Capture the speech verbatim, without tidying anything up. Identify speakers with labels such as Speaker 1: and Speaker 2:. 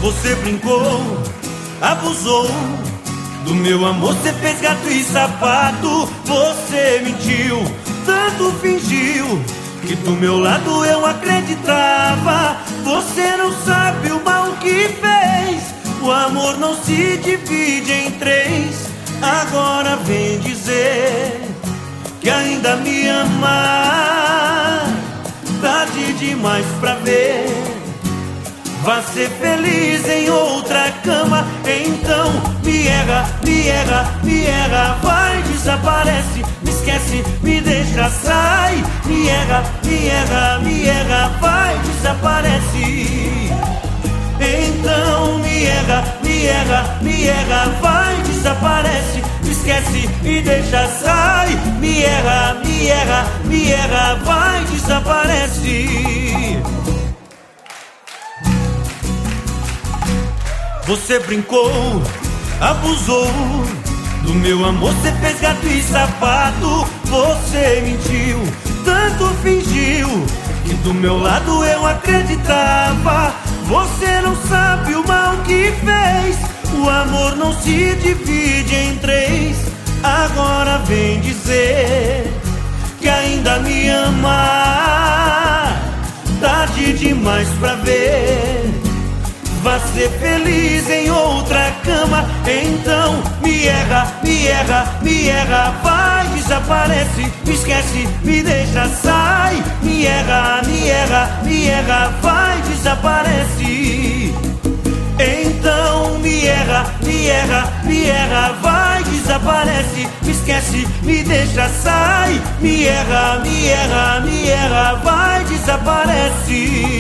Speaker 1: Você brincou, abusou do meu amor, você fez gato e sapato. Você mentiu, tanto fingiu que do meu lado eu acreditava. Você não sabe o mal que fez. O amor não se divide em três. Agora vem dizer que ainda me ama. Tarde demais pra ver. Vá ser feliz em outra cama. Então me erra, me erra, me erra. Vai, desaparece, me esquece, me deixa, sai. Me erra, me erra, me erra. Vai, desaparece. Então me erra, me erra, me erra. Vai, desaparece, me esquece, me deixa, sai. Me erra, me erra, me erra. Vai, desaparece. Você brincou, abusou do meu amor, você fez gato e sapato. Você mentiu, tanto fingiu que do meu lado eu acreditava. Você não sabe o mal que fez. O amor não se divide em três. Agora vem dizer que ainda me ama. Tarde demais pra ver. Vá ser feliz em outra cama. Então me erra, me erra, me erra. Vai, desaparece, me esquece, me deixa, sai. Me erra, me erra, me erra. Vai, desaparece. Então me erra, me erra, me erra. Vai, desaparece, me esquece, me deixa, sai. Me erra, me erra, me erra. Vai, desaparece.